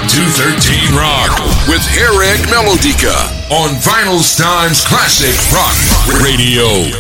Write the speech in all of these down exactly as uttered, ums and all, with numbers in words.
two thirteen Rock with Eric Melodica on Vinyl Times Classic Rock Radio.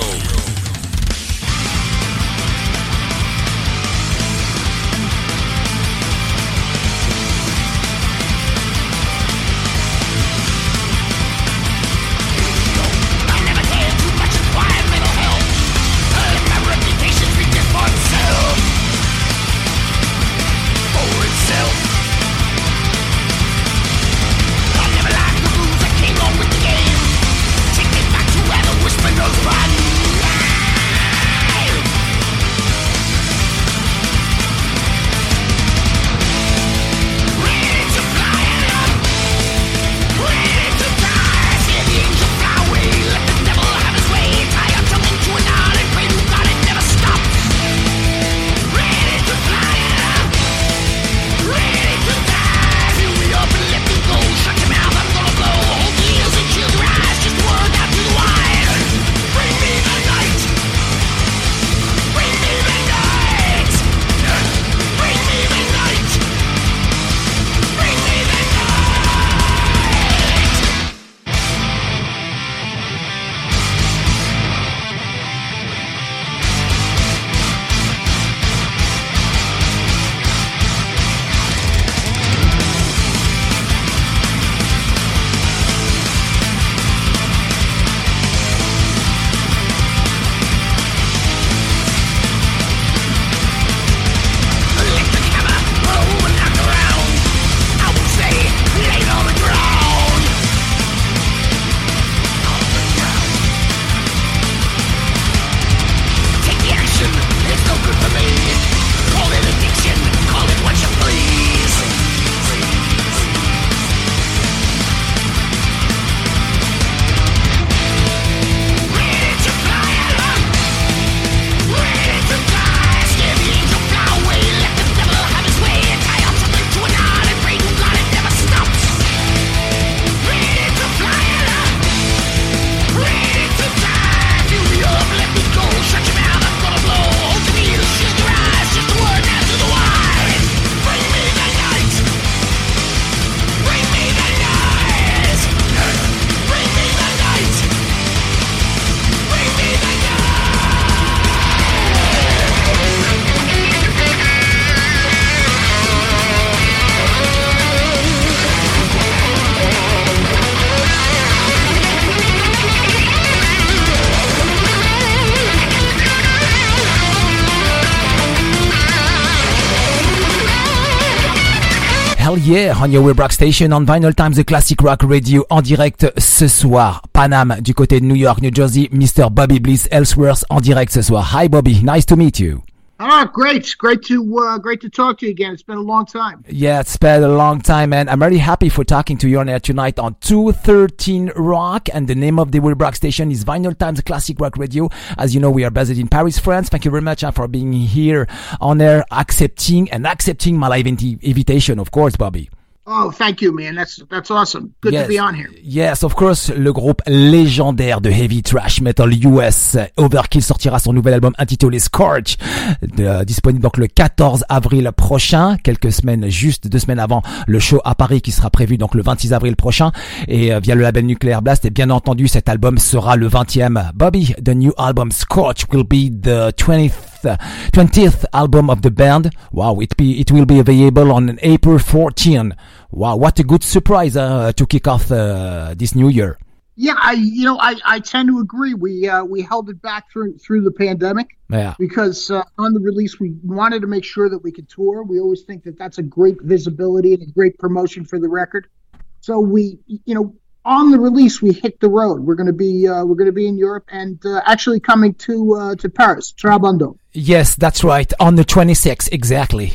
Hell yeah, on your web rock station on Vinyl Times, the Classic Rock Radio, en direct ce soir. Panam, du côté de New York, New Jersey, Mister Bobby Bliss Ellsworth, en direct ce soir. Hi Bobby, nice to meet you. Oh, great. Great to uh, great to talk to you again. It's been a long time. Yeah, it's been a long time, and I'm really happy for talking to you on air tonight on two thirteen Rock, and the name of the web rock station is Vinyl Times Classic Rock Radio. As you know, we are based in Paris, France. Thank you very much uh, for being here on air, accepting and accepting my live inv- invitation, of course, Bobby. Oh, thank you, man. That's that's awesome. Good yes. to be on here. Yes, of course, le groupe légendaire de heavy thrash metal U S, Overkill, sortira son nouvel album intitulé Scorch, de, disponible donc le quatorze avril prochain, quelques semaines, juste deux semaines avant le show à Paris qui sera prévu donc le vingt-six avril prochain, et euh, via le label Nuclear Blast. Et bien entendu, cet album sera le vingtième. Bobby, the new album Scorch will be the twentieth twentieth album of the band. Wow, it be it will be available on April fourteenth. Wow, what a good surprise uh, to kick off uh, this new year. Yeah, I you know I, I tend to agree. We uh, we held it back through through the pandemic. Yeah. Because uh, on the release we wanted to make sure that we could tour. We always think that that's a great visibility and a great promotion for the record. So we you know on the release we hit the road. We're going to be uh, we're going to be in Europe and uh, actually coming to uh, to Paris, Trabando. Yes, that's right. On the twenty-sixth, exactly.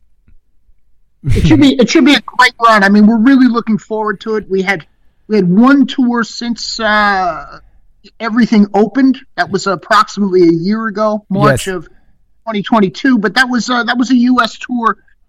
It should be it should be a great run. I mean, we're really looking forward to it. We had we had one tour since uh, everything opened. That was approximately a year ago, March yes. of twenty twenty-two. But that was uh, that was a U S tour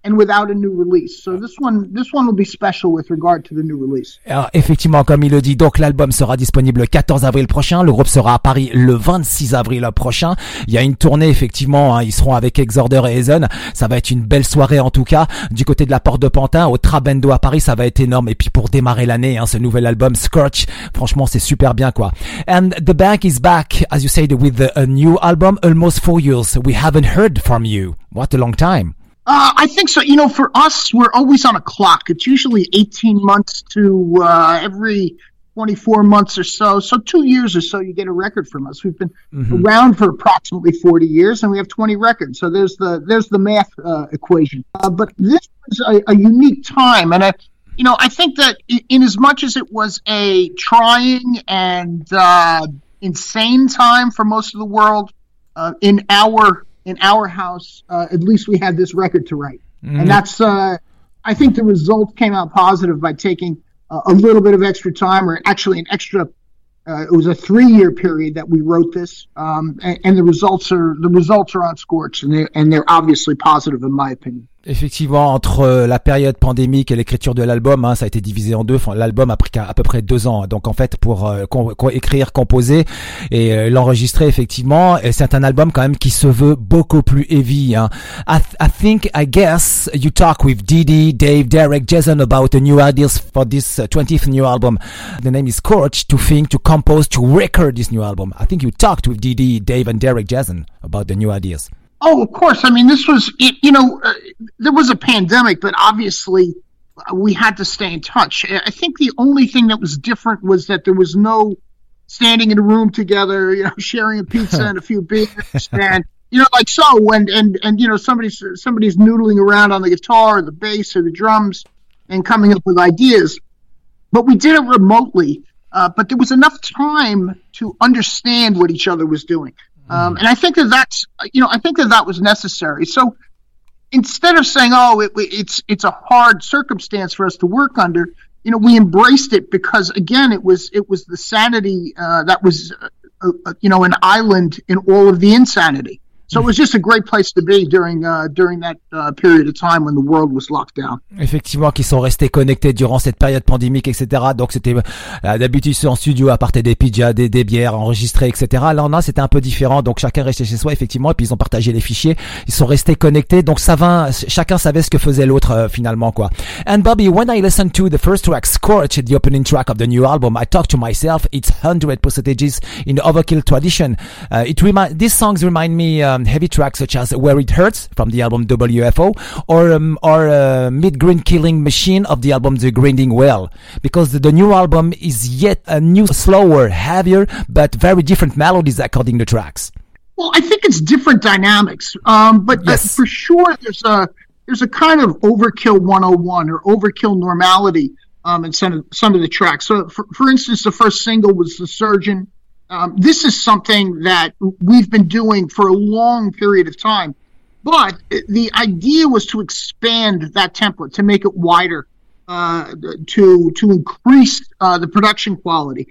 and without a new release. So this one, this one will be special with regard to the new release. Alors, effectivement, comme il le dit, donc l'album sera disponible le quatorze avril prochain. Le groupe sera à Paris le vingt-six avril prochain. Il y a une tournée, effectivement, hein, ils seront avec Exorder et Hazen. Ça va être une belle soirée en tout cas. Du côté de la Porte de Pantin, au Trabendo à Paris, ça va être énorme. Et puis pour démarrer l'année, hein, ce nouvel album Scorch, franchement, c'est super bien quoi. And the band is back, as you said, with a new album. Almost four years. We haven't heard from you. What a long time. Uh, I think so. You know, for us, we're always on a clock. It's usually eighteen months to uh, every twenty-four months or so. So two years or so, you get a record from us. We've been mm-hmm. around for approximately forty years, and we have twenty records. So there's the there's the math uh, equation. Uh, but this was a, a unique time, and I, you know, I think that in as much as it was a trying and uh, insane time for most of the world, uh, in our in our house, uh, at least we had this record to write. Mm-hmm. And that's, uh, I think the result came out positive by taking uh, a little bit of extra time, or actually an extra, uh, it was a three-year period that we wrote this. Um, and, and the results are, the results are on Scorch, and they're, and they're obviously positive in my opinion. Effectivement, entre la période pandémique et l'écriture de l'album, hein, ça a été divisé en deux. Enfin, l'album a pris à peu près deux ans. Donc en fait, pour euh, com- écrire, composer et euh, l'enregistrer, effectivement, et c'est un album quand même qui se veut beaucoup plus heavy. Hein. I, th- I think, I guess, you talk with Didi, Dave, Derek, Jason about the new ideas for this uh, twentieth new album. The name is Scorch, to think, to compose, to record this new album. I think you talked with Didi, Dave, and Derek, Jason about the new ideas. Oh, of course. I mean, this was, you know, uh, there was a pandemic, but obviously uh, we had to stay in touch. I think the only thing that was different was that there was no standing in a room together, you know, sharing a pizza and a few beers, and you know, like so, and and and you know, somebody's somebody's noodling around on the guitar or the bass or the drums and coming up with ideas. But we did it remotely. Uh, but there was enough time to understand what each other was doing. Um, and I think that that's, you know, I think that that was necessary. So instead of saying, oh, it, it's it's a hard circumstance for us to work under, you know, we embraced it because, again, it was it was the sanity uh, that was, uh, uh, you know, an island in all of the insanity. So it was just a great place to be during uh, during that uh, period of time when the world was locked down. Effectivement, qui sont restés connectés durant cette période pandémique, et cetera. Donc c'était euh, d'habitude en studio, à partir des pizzas, des, des bières enregistrées, et cetera. Là, on a c'était un peu différent. Donc chacun restait chez soi, effectivement, et puis ils ont partagé les fichiers. Ils sont restés connectés. Donc ça va, chacun savait ce que faisait l'autre euh, finalement, quoi. And Bobby, when I listened to the first track, Scorch, the opening track of the new album, I talked to myself, it's one hundred percentages in the Overkill tradition. Uh, it remind these songs remind me. Um, heavy tracks such as Where It Hurts from the album W F O, or um, or uh, Mid-Grind Killing Machine of the album The Grinding Well, because the, the new album is yet a new, slower, heavier, but very different melodies according to tracks. Well, I think it's different dynamics, um, but yes. uh, for sure there's a there's a kind of Overkill one oh one or Overkill normality um, in some of, some of the tracks. So, for, for instance, the first single was The Surgeon. Um, this is something that we've been doing for a long period of time, but the idea was to expand that template, to make it wider, uh, to to increase uh, the production quality,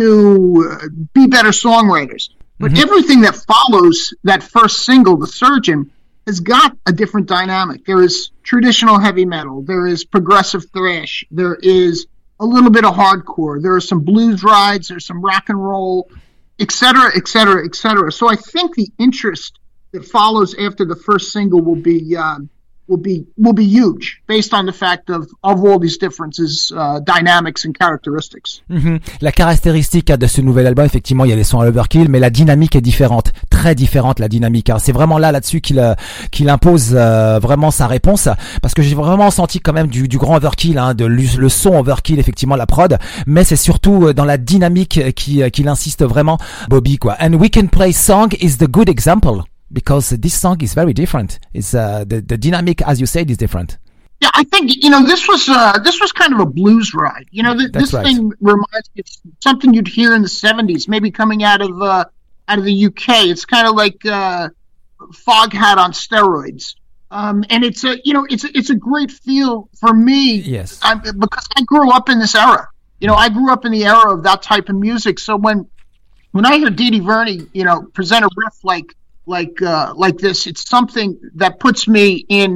to uh, be better songwriters. But mm-hmm. everything that follows that first single, The Surgeon, has got a different dynamic. There is traditional heavy metal, there is progressive thrash, there is a little bit of hardcore, there are some blues rides, there's some rock and roll, et cetera, et cetera, et cetera. So I think the interest that follows after the first single will be uh, will be will be huge, based on the fact of of all these differences, uh, dynamics and characteristics. Mm-hmm. La caractéristique de ce nouvel album, effectivement, il y a les sons à l'Overkill, mais la dynamique est différente, très différente la dynamique. Hein. C'est vraiment là là-dessus qu'il euh, qu'il impose euh, vraiment sa réponse, parce que j'ai vraiment senti quand même du, du grand Overkill, hein, de le son Overkill, effectivement la prod, mais c'est surtout dans la dynamique qui qu'il insiste vraiment, Bobby, quoi. And We Can Play Song is the good example. Because this song is very different. It's uh, the the dynamic, as you said, is different. Yeah, I think you know this was uh, this was kind of a blues ride. You know, th- this right. thing reminds me of something you'd hear in the seventies, maybe coming out of uh, out of the U K. It's kind of like uh, Foghat on steroids, um, and it's a you know it's a, it's a great feel for me. Yes, I, because I grew up in this era. You know, I grew up in the era of that type of music. So when when I hear Didi Verney, you know, present a riff like like uh, like this, it's something that puts me in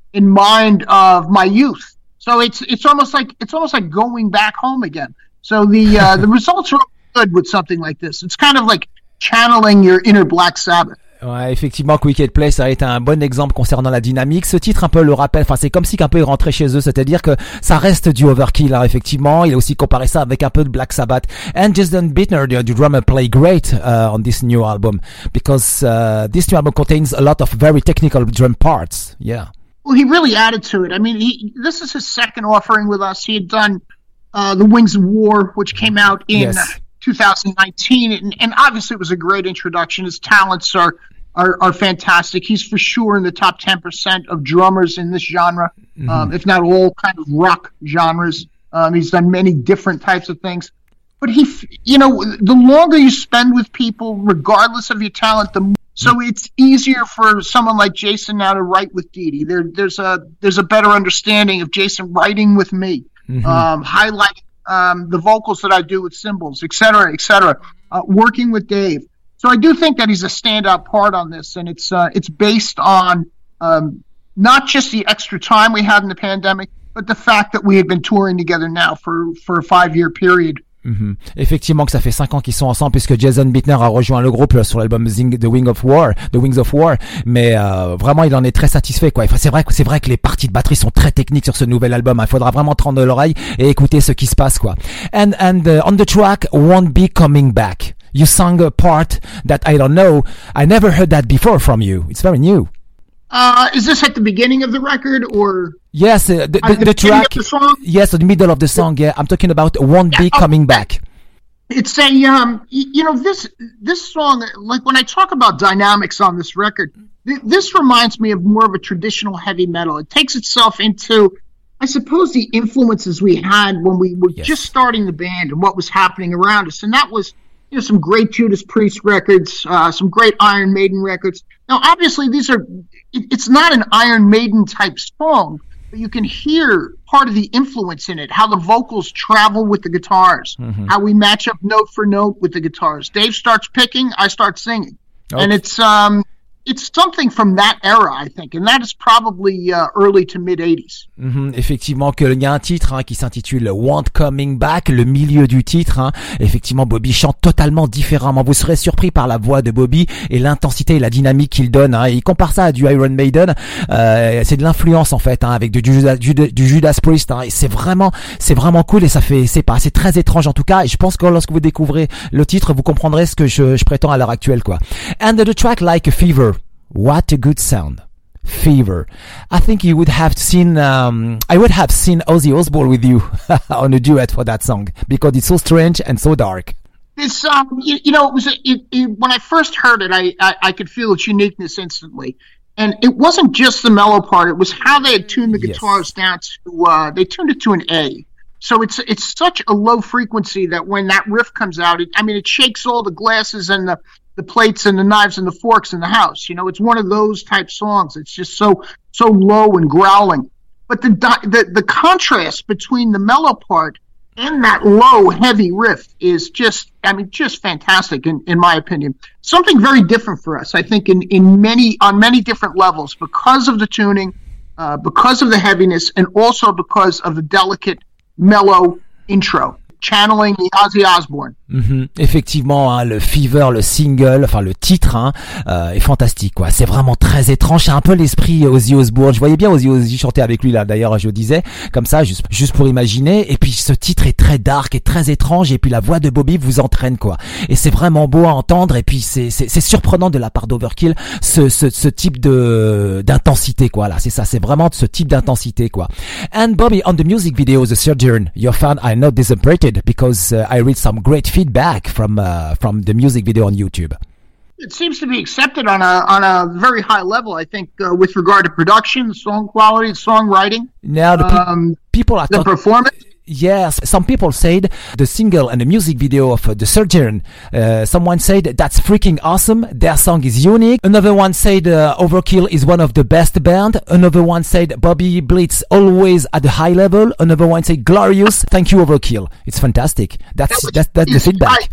in mind of my youth. So it's it's almost like it's almost like going back home again. So the uh, the results are good with something like this. It's kind of like channeling your inner Black Sabbath. Ouais, effectivement, Wicked Play, ça a été un bon exemple concernant la dynamique. Ce titre un peu le rappelle, enfin c'est comme si un peu il rentrait chez eux, c'est-à-dire que ça reste du Overkill, hein, effectivement. Il a aussi comparé ça avec un peu de Black Sabbath. And Jason Bittner, the, the drummer, play great uh, on this new album because uh, this new album contains a lot of very technical drum parts. Yeah. Well, he really added to it. I mean, he, this is his second offering with us. He had done uh, The Wings of War, which came out in Yes. two thousand nineteen, and, and obviously it was a great introduction. His talents are, are are fantastic. He's for sure in the top ten percent of drummers in this genre, mm-hmm. um, if not all kind of rock genres. Um, he's done many different types of things. But he, you know, the longer you spend with people, regardless of your talent, the more, so it's easier for someone like Jason now to write with Dee Dee. There, there's a there's a better understanding of Jason writing with me, mm-hmm. um, highlighting um, the vocals that I do with cymbals, et cetera, et cetera. Uh, working with Dave. So I do think that he's a standout part on this, and it's uh, it's based on um, not just the extra time we had in the pandemic, but the fact that we had been touring together now for, for a five-year period. Mm-hmm. Effectivement que ça fait cinq ans qu'ils sont ensemble puisque Jason Bittner a rejoint le groupe sur l'album The Wing of War, The Wings of War, mais euh, vraiment il en est très satisfait quoi. Enfin, c'est vrai que c'est vrai que les parties de batterie sont très techniques sur ce nouvel album. Il faudra vraiment tendre l'oreille et écouter ce qui se passe quoi. And and uh, on the track Won't Be Coming Back, you sang a part that I don't know. I never heard that before from you. It's very new. Uh, is this at the beginning of the record or? Yes, uh, the, the, the, the track. The song? Yes, the middle of the song. Yeah, I'm talking about "Won't Yeah, Be oh, Coming Back." It's a um, you know this this song. Like when I talk about dynamics on this record, th- this reminds me of more of a traditional heavy metal. It takes itself into, I suppose, the influences we had when we were Yes. just starting the band and what was happening around us, and that was, you know, some great Judas Priest records, uh, some great Iron Maiden records. Now, obviously, these are, it, it's not an Iron Maiden type song, but you can hear part of the influence in it, how the vocals travel with the guitars, mm-hmm. how we match up note for note with the guitars. Dave starts picking, I start singing. Okay. And it's, um, it's something from that era, I think, and that is probably uh, early to mid-eighties. Mm-hmm. Effectivement, qu'il y a un titre hein, qui s'intitule Want Coming Back, le milieu du titre. Hein. Effectivement, Bobby chante totalement différemment. Vous serez surpris par la voix de Bobby et l'intensité et la dynamique qu'il donne. Hein. Il compare ça à du Iron Maiden. Euh, c'est de l'influence en fait, hein, avec du Judas, du, du Judas Priest. Hein. Et c'est vraiment, c'est vraiment cool et ça fait, c'est pas, c'est très étrange en tout cas. Et je pense que lorsque vous découvrez le titre, vous comprendrez ce que je, je prétends à l'heure actuelle, quoi. And the track Like a Fever. What a good sound. Fever. I think you would have seen, um, I would have seen Ozzy Osbourne with you on a duet for that song because it's so strange and so dark. This, um, you, you know, it was, it, it, when I first heard it, I, I, I could feel its uniqueness instantly. And it wasn't just the mellow part, it was how they had tuned the guitars yes. down to, uh, they tuned it to an A. So it's, it's such a low frequency that when that riff comes out, it, I mean, it shakes all the glasses and the, the plates and the knives and the forks in the house. You know, it's one of those type songs. It's just so so low and growling. But the the the contrast between the mellow part and that low, heavy riff is just, I mean, just fantastic in, in my opinion. Something very different for us, I think, in, in many on many different levels because of the tuning, uh, because of the heaviness, and also because of the delicate, mellow intro. Channeling the Ozzy Osbourne. Mm-hmm. Effectivement, hein, le Fever, le single, enfin le titre, hein, euh, est fantastique, quoi. C'est vraiment très étrange. C'est un peu l'esprit Ozzy Osbourne. Je voyais bien Ozzy Ozzy chanter avec lui là. D'ailleurs, je disais comme ça, juste juste pour imaginer. Et puis ce titre est très dark et très étrange. Et puis la voix de Bobby vous entraîne, quoi. Et c'est vraiment beau à entendre. Et puis c'est c'est, c'est surprenant de la part d'Overkill ce ce ce type de d'intensité, quoi. Là, c'est ça. C'est vraiment ce type d'intensité, quoi. And Bobby, on the music video, The Surgeon, your fan are not disappointed. Because uh, I read some great feedback from uh, from the music video on YouTube. It seems to be accepted on a on a very high level, I think, uh, with regard to production, song quality, songwriting. Now the pe- um, people are the talk- performance. Yes, some people said the single and the music video of uh, The Surgeon. Uh, someone said that's freaking awesome. Their song is unique. Another one said uh, Overkill is one of the best band. Another one said Bobby Blitz always at a high level. Another one said glorious. Thank you, Overkill. It's fantastic. That's That that's that's the feedback. I,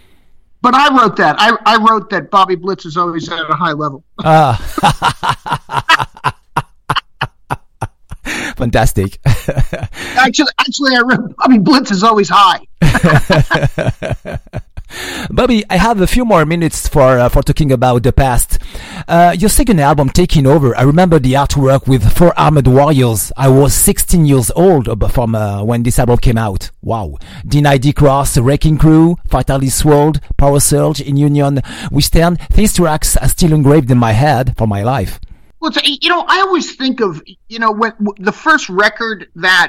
but I wrote that. I I wrote that Bobby Blitz is always at a high level. Ah. Fantastic. actually, actually, I read Bobby Blitz is always high. Bobby, I have a few more minutes for uh, for talking about the past. Uh, your second album, Taking Over, I remember the artwork with Four Armored Warriors. I was sixteen years old from uh, when this album came out. Wow. Deny D-Cross, Wrecking Crew, Fatally Sword, Power Surge, In Union We Stand. These tracks are still engraved in my head for my life. Well, you know, I always think of, you know, when the first record that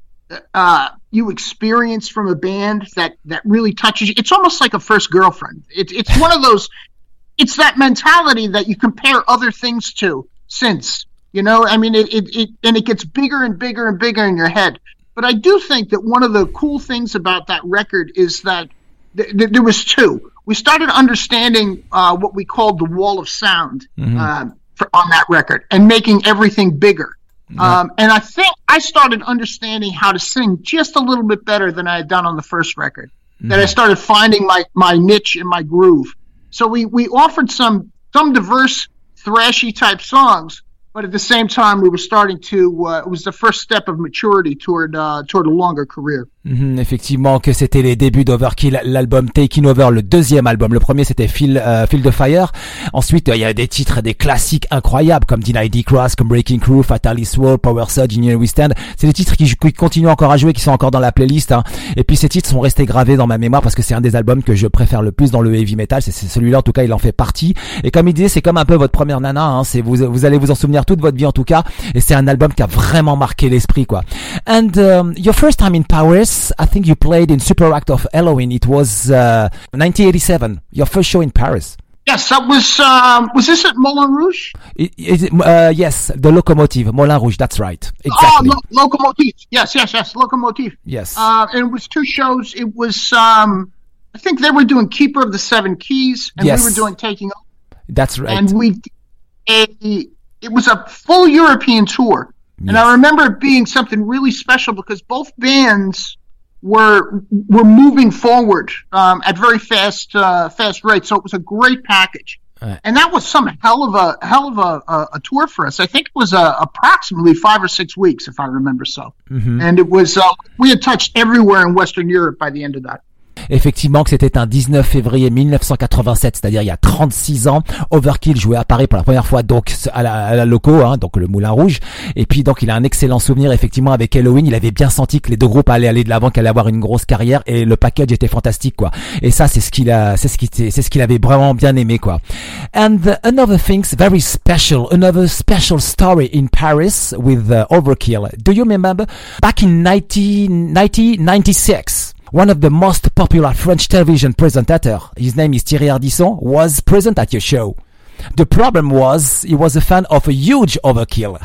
uh, you experience from a band that, that really touches you. It's almost like a first girlfriend. It's it's one of those, it's that mentality that you compare other things to since, you know, I mean, it, it, it and it gets bigger and bigger and bigger in your head. But I do think that one of the cool things about that record is that th- th- there was two. We started understanding uh, what we called the wall of sound mm-hmm. uh, for, on that record and making everything bigger. Um, and I think I started understanding how to sing just a little bit better than I had done on the first record. Mm-hmm. That I started finding my, my niche and my groove. So we, we offered some some diverse, thrashy type songs, but at the same time we were starting to. Uh, it was the first step of maturity toward uh, toward a longer career. Mm-hmm, effectivement, que c'était les débuts d'Overkill, l'album Taking Over, le deuxième album. Le premier c'était Feel, euh, Feel the Fire. Ensuite, il euh, y a des titres, des classiques incroyables comme Deny D-Cross, comme Breaking Crew, Fatally Sword, Power Surge, In Union We Stand. C'est des titres qui, qui continuent encore à jouer, qui sont encore dans la playlist. Hein. Et puis ces titres sont restés gravés dans ma mémoire parce que c'est un des albums que je préfère le plus dans le heavy metal. C'est, c'est celui-là, en tout cas, il en fait partie. Et comme il disait, c'est comme un peu votre première nana. Hein. C'est vous, vous allez vous en souvenir toute votre vie en tout cas. Et c'est un album qui a vraiment marqué l'esprit, quoi. And um, your first time in Paris, I think you played in Super Act of Halloween. It was uh, nineteen eighty-seven, your first show in Paris. Yes, that was, um, was this at Moulin Rouge? It, it, uh, yes, the Locomotive, Moulin Rouge, that's right. Exactly. Oh, Lo- Locomotive. Yes, yes, yes, Locomotive. Yes. Uh, and it was two shows. It was, um, I think they were doing Keeper of the Seven Keys, and yes. we were doing Taking Over. That's right. And we, a, it was a full European tour. And yes. I remember it being something really special because both bands were were moving forward um, at very fast uh, fast rates. So it was a great package, right. And that was some hell of a hell of a, a, a tour for us. I think it was uh, approximately five or six weeks, if I remember so. Mm-hmm. And it was uh, we had touched everywhere in Western Europe by the end of that. Effectivement que c'était un dix-neuf février mille neuf cent quatre-vingt-sept, c'est-à-dire il y a trente-six ans. Overkill jouait à Paris pour la première fois donc à la, à la Loco, hein, donc le Moulin Rouge. Et puis donc il a un excellent souvenir effectivement avec Halloween. Il avait bien senti que les deux groupes allaient aller de l'avant, qu'elle allait avoir une grosse carrière et le package était fantastique, quoi. Et ça c'est ce qu'il a, c'est ce qu'il, c'est ce qu'il avait vraiment bien aimé, quoi. And uh, another thing's very special, another special story in Paris with uh, Overkill. Do you remember back in nineteen ninety-six? One of the most popular French television presenters, his name is Thierry Ardisson, was present at your show. The problem was he was a fan of a huge Overkill.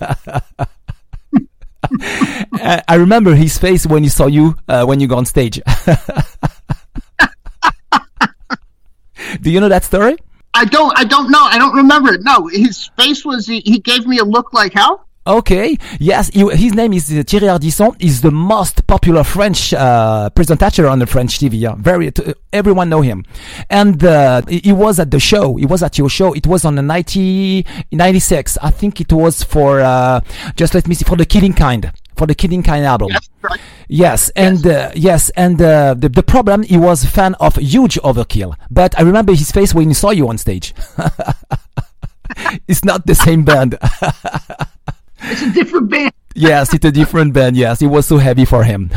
I remember his face when he saw you uh, when you go on stage. Do you know that story? I don't. I don't know. I don't remember it. No, his face was. He, he gave me a look like how? Okay, yes, he, his name is uh, Thierry Ardisson. He's the most popular French uh, presenter on the French T V. Yeah, very, t- everyone know him. And uh, he, he was at the show. He was at your show. It was on the nineteen ninety-six. I think it was for uh, just let me see for the Killing Kind. For the Killing Kind album. Yes, right. Yes, and yes, uh, yes and uh, the the problem, he was a fan of huge Overkill. But I remember his face when he saw you on stage. It's not the same band. It's a different band. Yes, it's a different band. Yes, it was so heavy for him.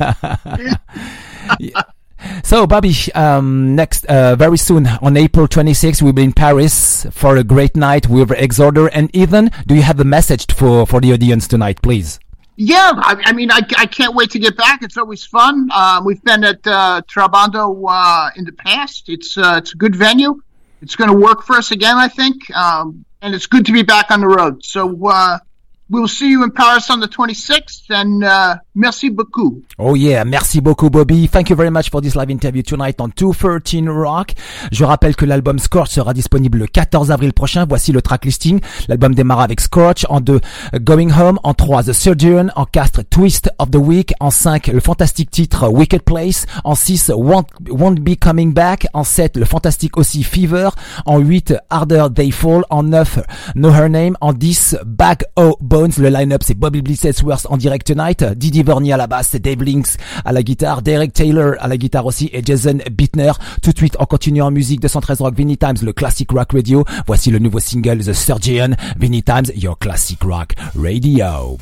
Yeah. So, Bobby, um, next, uh, very soon on April twenty-sixth, we'll be in Paris for a great night with Exorder and Ethan. Do you have a message for, for the audience tonight, please? Yeah, I, I mean, I, I can't wait to get back. It's always fun. Uh, we've been at uh, Trabando uh, in the past. It's uh, it's a good venue. It's going to work for us again, I think. Um, and it's good to be back on the road. So, uh, we'll see you in Paris on the twenty-sixth, and uh, merci beaucoup. Oh yeah, merci beaucoup Bobby. Thank you very much for this live interview tonight on two thirteen Rock. Je rappelle que l'album Scorch sera disponible le quatorze avril prochain. Voici le track listing. L'album démarre avec Scorch, en deux Going Home, en trois The Surgeon, en quatre Twist of the Week, en cinq le fantastique titre Wicked Place, en six Won't, Won't Be Coming Back, en sept le fantastique aussi Fever, en huit Harder They Fall, en neuf Know Her Name, en dix Bag O' Bones. Bones. Le line-up, c'est Bobby Blissesworth en direct tonight, Didi Vorny à la basse, Dave Links à la guitare, Derek Taylor à la guitare aussi et Jason Bittner. Tout de suite, on continue en musique, deux cent treize Rock, Vinny Times, le classic rock radio. Voici le nouveau single The Surgeon, Vinny Times, your classic rock radio.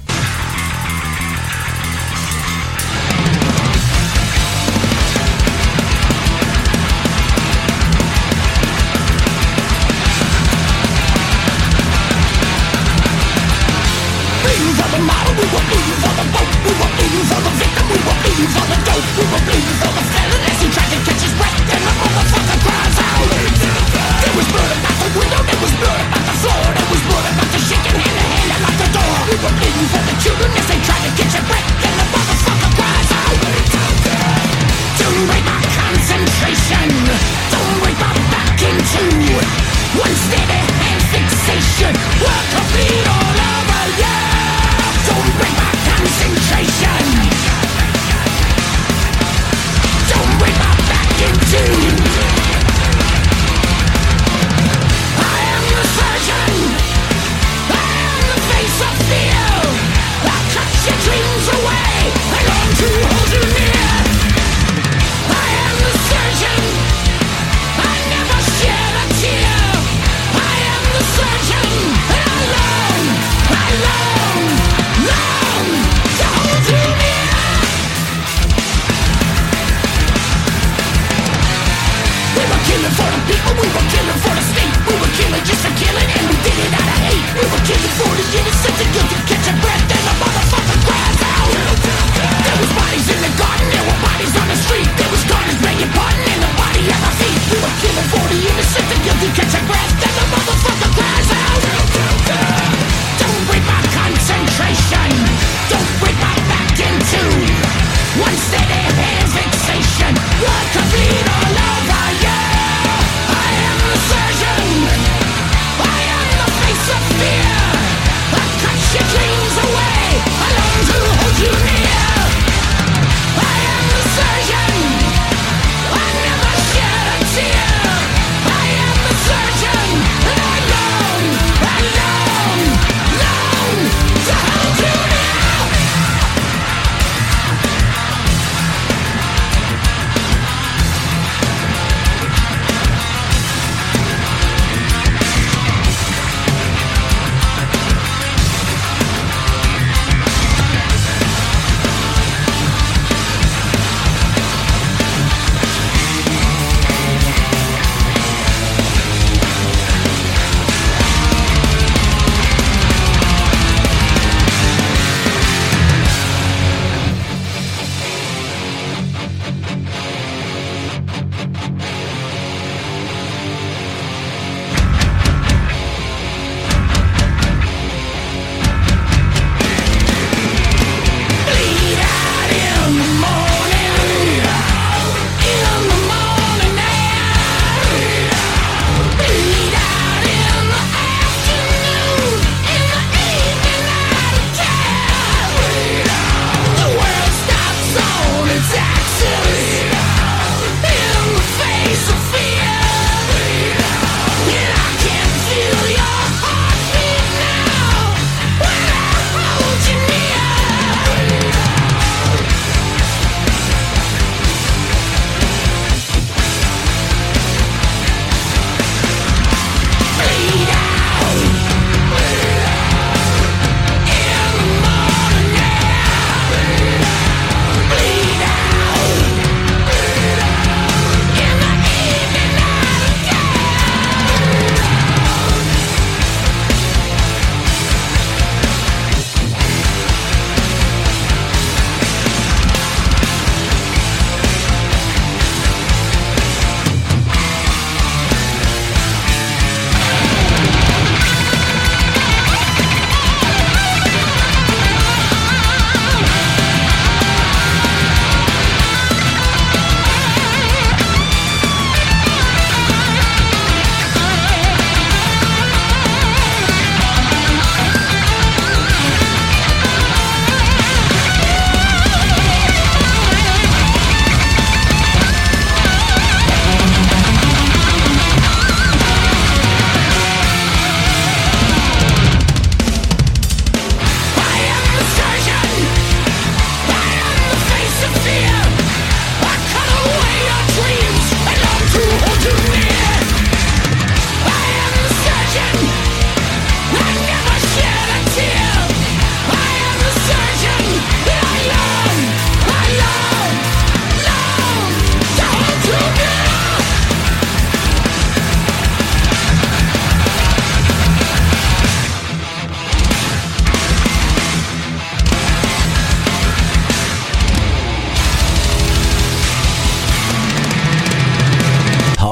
For the children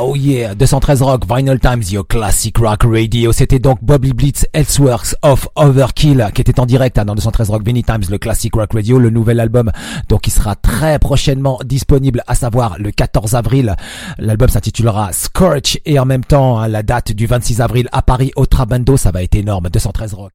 Oh yeah, deux cent treize Rock, Vinyl Times, your classic rock radio. C'était donc Bobby Blitz, Elseworks of Overkill, qui était en direct hein, dans deux cent treize Rock, Vinyl Times, le classic rock radio, le nouvel album. Donc il sera très prochainement disponible, à savoir le quatorze avril. L'album s'intitulera Scorch et en même temps hein, la date du vingt-six avril à Paris au Trabando, ça va être énorme. deux cent treize Rock.